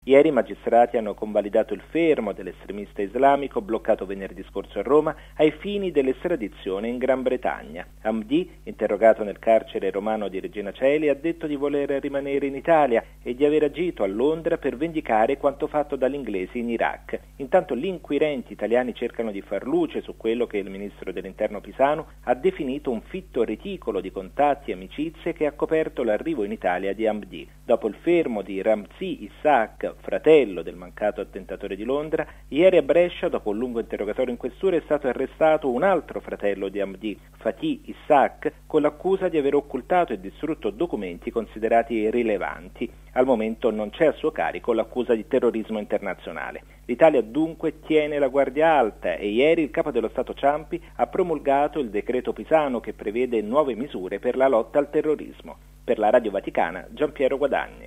Ieri i magistrati hanno convalidato il fermo dell'estremista islamico bloccato venerdì scorso a Roma ai fini dell'estradizione in Gran Bretagna. Hamdi, interrogato nel carcere romano di Regina Coeli, ha detto di voler rimanere in Italia e di aver agito a Londra per vendicare quanto fatto dagli inglesi in Iraq. Intanto gli inquirenti italiani cercano di far luce su quello che il ministro dell'Interno Pisanu ha definito un fitto reticolo di contatti e amicizie che ha coperto l'arrivo in Italia di Hamdi. Dopo il fermo di Ramzi Issac, fratello del mancato attentatore di Londra, ieri a Brescia, dopo un lungo interrogatorio in questura, è stato arrestato un altro fratello di Hamdi, Fatih Issac, con l'accusa di aver occultato e distrutto documenti considerati rilevanti. Al momento non c'è a suo carico l'accusa di terrorismo internazionale. L'Italia dunque tiene la guardia alta e ieri il capo dello Stato Ciampi ha promulgato il decreto Pisanu che prevede nuove misure per la lotta al terrorismo. Per la Radio Vaticana, Giampiero Guadagni.